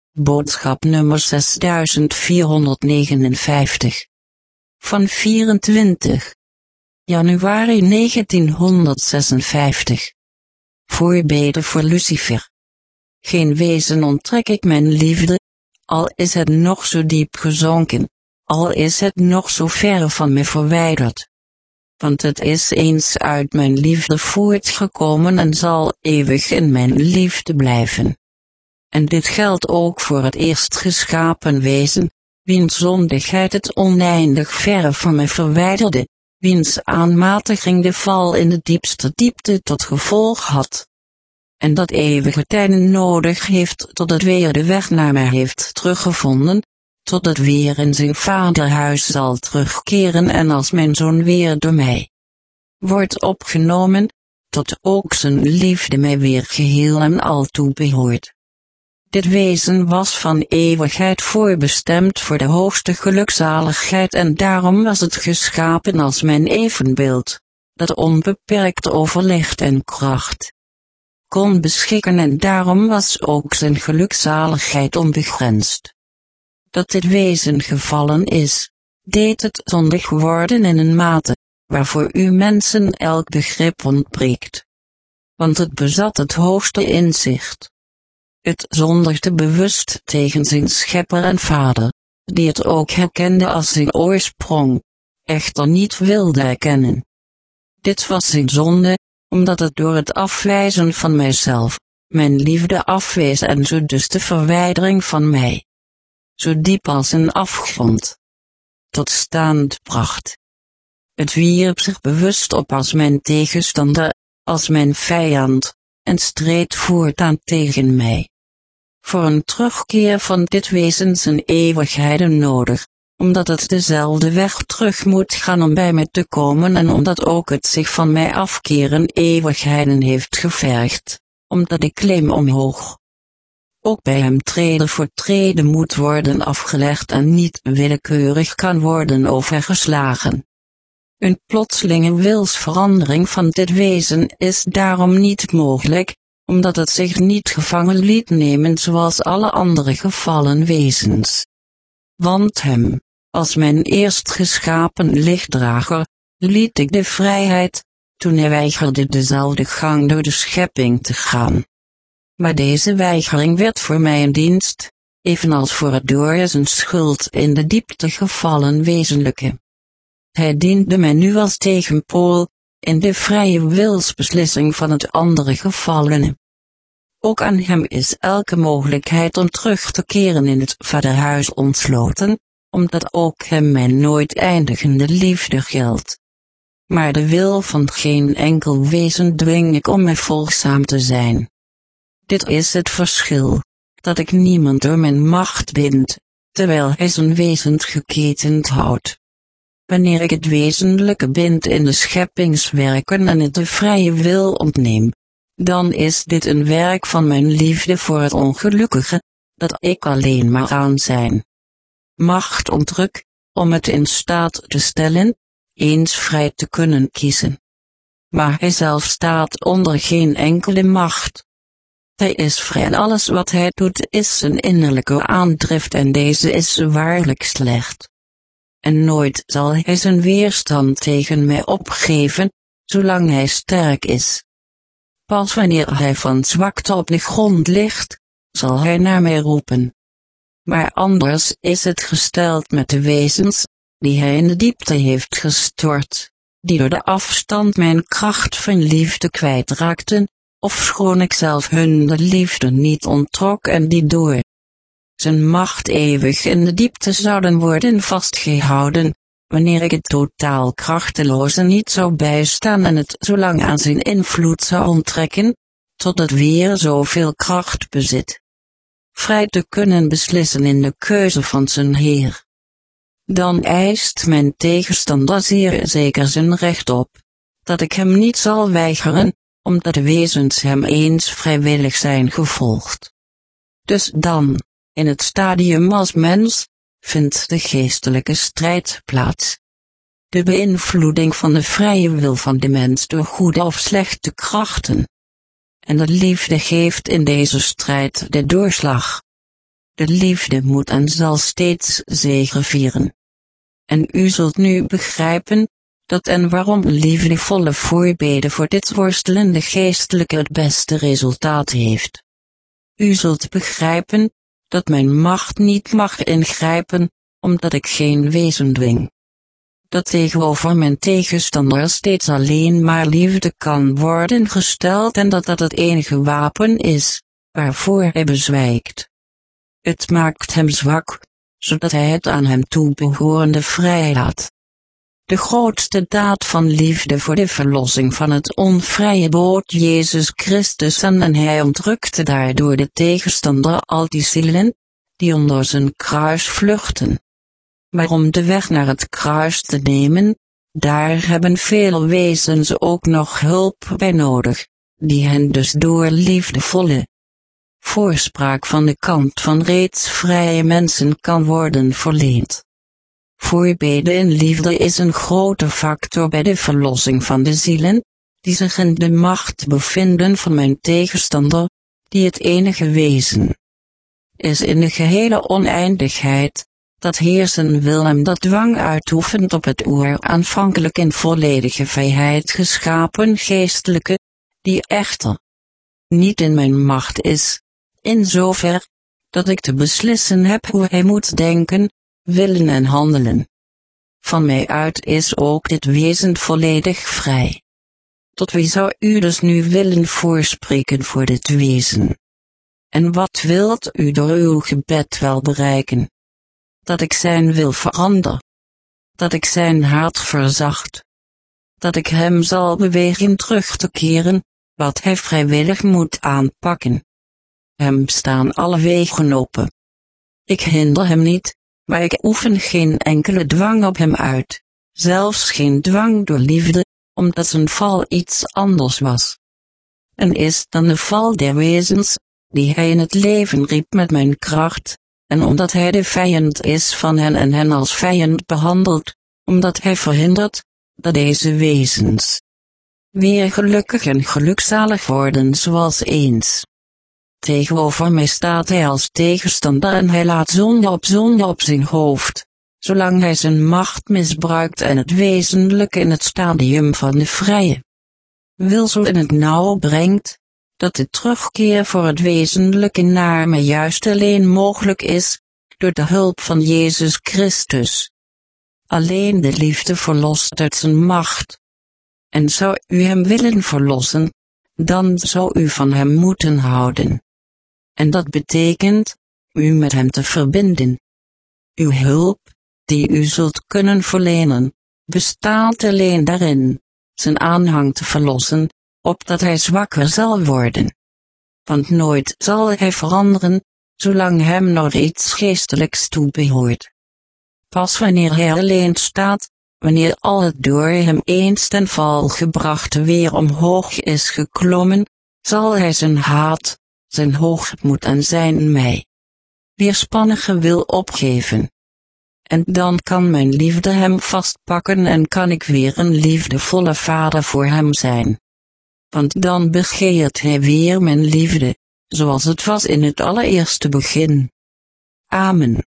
Boodschap nummer 6459. Van 24 januari 1956. Voorbede voor Lucifer. Geen wezen onttrek ik mijn liefde, al is het nog zo diep gezonken, al is het nog zo ver van me verwijderd. Want het is eens uit mijn liefde voortgekomen en zal eeuwig in mijn liefde blijven. En dit geldt ook voor het eerst geschapen wezen, wiens zondigheid het oneindig verre van mij verwijderde, wiens aanmatiging de val in de diepste diepte tot gevolg had. En dat eeuwige tijden nodig heeft tot het weer de weg naar mij heeft teruggevonden, tot het weer in zijn vaderhuis zal terugkeren en als mijn zoon weer door mij wordt opgenomen, tot ook zijn liefde mij weer geheel en al toe behoort. Dit wezen was van eeuwigheid voorbestemd voor de hoogste gelukzaligheid en daarom was het geschapen als mijn evenbeeld, dat onbeperkt overlicht en kracht kon beschikken en daarom was ook zijn gelukzaligheid onbegrensd. Dat dit wezen gevallen is, deed het zondig worden in een mate, waarvoor u mensen elk begrip ontbreekt. Want het bezat het hoogste inzicht. Het zondigde bewust tegen zijn schepper en vader, die het ook herkende als zijn oorsprong, echter niet wilde erkennen. Dit was zijn zonde, omdat het door het afwijzen van mijzelf, mijn liefde afwees en zo dus de verwijdering van mij, zo diep als een afgrond, tot stand bracht. Het wierp zich bewust op als mijn tegenstander, als mijn vijand, en streed voortaan tegen mij. Voor een terugkeer van dit wezen zijn eeuwigheden nodig, omdat het dezelfde weg terug moet gaan om bij mij te komen en omdat ook het zich van mij afkeren eeuwigheden heeft gevergd, omdat ik klim omhoog. Ook bij hem treden voor treden moet worden afgelegd en niet willekeurig kan worden overgeslagen. Een plotselinge wilsverandering van dit wezen is daarom niet mogelijk, omdat het zich niet gevangen liet nemen zoals alle andere gevallen wezens. Want hem, als mijn eerst geschapen lichtdrager, liet ik de vrijheid, toen hij weigerde dezelfde gang door de schepping te gaan. Maar deze weigering werd voor mij een dienst, evenals voor het door zijn schuld in de diepte gevallen wezenlijke. Hij diende mij nu als tegenpool, in de vrije wilsbeslissing van het andere gevallene. Ook aan hem is elke mogelijkheid om terug te keren in het vaderhuis ontsloten, omdat ook hem mijn nooit eindigende liefde geldt. Maar de wil van geen enkel wezen dwing ik om mij volgzaam te zijn. Dit is het verschil, dat ik niemand door mijn macht bind, terwijl hij zijn wezen geketend houdt. Wanneer ik het wezenlijke bind in de scheppingswerken en het de vrije wil ontneem, dan is dit een werk van mijn liefde voor het ongelukkige, dat ik alleen maar aan zijn macht ontdruk, om het in staat te stellen, eens vrij te kunnen kiezen. Maar hij zelf staat onder geen enkele macht. Hij is vrij en alles wat hij doet is zijn innerlijke aandrift en deze is waarlijk slecht. En nooit zal hij zijn weerstand tegen mij opgeven, zolang hij sterk is. Pas wanneer hij van zwakte op de grond ligt, zal hij naar mij roepen. Maar anders is het gesteld met de wezens, die hij in de diepte heeft gestort, die door de afstand mijn kracht van liefde kwijtraakten, ofschoon ik zelf hun de liefde niet onttrok en die door zijn macht eeuwig in de diepte zouden worden vastgehouden, wanneer ik het totaal krachteloze niet zou bijstaan en het zolang aan zijn invloed zou onttrekken, tot het weer zoveel kracht bezit, vrij te kunnen beslissen in de keuze van zijn Heer. Dan eist mijn tegenstander zeer zeker zijn recht op, dat ik hem niet zal weigeren, omdat de wezens hem eens vrijwillig zijn gevolgd. Dus dan, in het stadium als mens, vindt de geestelijke strijd plaats. De beïnvloeding van de vrije wil van de mens door goede of slechte krachten. En de liefde geeft in deze strijd de doorslag. De liefde moet en zal steeds zegevieren. En u zult nu begrijpen, dat en waarom liefdevolle voorbeden voor dit worstelende geestelijke het beste resultaat heeft. U zult begrijpen, dat mijn macht niet mag ingrijpen, omdat ik geen wezen dwing. Dat tegenover mijn tegenstander steeds alleen maar liefde kan worden gesteld en dat dat het enige wapen is, waarvoor hij bezwijkt. Het maakt hem zwak, zodat hij het aan hem toebehorende vrijlaat. De grootste daad van liefde voor de verlossing van het onvrije bood Jezus Christus aan en hij ontrukte daardoor de tegenstander al die zielen, die onder zijn kruis vluchten. Maar om de weg naar het kruis te nemen, daar hebben veel wezens ook nog hulp bij nodig, die hen dus door liefdevolle voorspraak van de kant van reeds vrije mensen kan worden verleend. Voorbeden in liefde is een grote factor bij de verlossing van de zielen, die zich in de macht bevinden van mijn tegenstander, die het enige wezen is in de gehele oneindigheid, dat heersen wil en dat dwang uitoefent op het aanvankelijk in volledige vrijheid geschapen geestelijke, die echter niet in mijn macht is, in zover, dat ik te beslissen heb hoe hij moet denken, willen en handelen. Van mij uit is ook dit wezen volledig vrij. Tot wie zou u dus nu willen voorspreken voor dit wezen? En wat wilt u door uw gebed wel bereiken? Dat ik zijn wil verander. Dat ik zijn hart verzacht. Dat ik hem zal bewegen terug te keren, wat hij vrijwillig moet aanpakken. Hem staan alle wegen open. Ik hinder hem niet, maar ik oefen geen enkele dwang op hem uit, zelfs geen dwang door liefde, omdat zijn val iets anders was. En is dan de val der wezens, die hij in het leven riep met mijn kracht, en omdat hij de vijand is van hen en hen als vijand behandelt, omdat hij verhindert, dat deze wezens weer gelukkig en gelukzalig worden zoals eens. Tegenover mij staat hij als tegenstander en hij laat zonde op zijn hoofd, zolang hij zijn macht misbruikt en het wezenlijke in het stadium van de vrije wil zo in het nauw brengt, dat de terugkeer voor het wezenlijke naar mij juist alleen mogelijk is, door de hulp van Jezus Christus. Alleen de liefde verlost uit zijn macht. En zou u hem willen verlossen, dan zou u van hem moeten houden. En dat betekent, u met hem te verbinden. Uw hulp, die u zult kunnen verlenen, bestaat alleen daarin, zijn aanhang te verlossen, opdat hij zwakker zal worden. Want nooit zal hij veranderen, zolang hem nog iets geestelijks toebehoort. Pas wanneer hij alleen staat, wanneer al het door hem eens ten val gebrachte weer omhoog is geklommen, zal hij zijn haat, zijn hoogmoed en zijn mij weerspannige wil opgeven. En dan kan mijn liefde hem vastpakken en kan ik weer een liefdevolle vader voor hem zijn. Want dan begeert hij weer mijn liefde, zoals het was in het allereerste begin. Amen.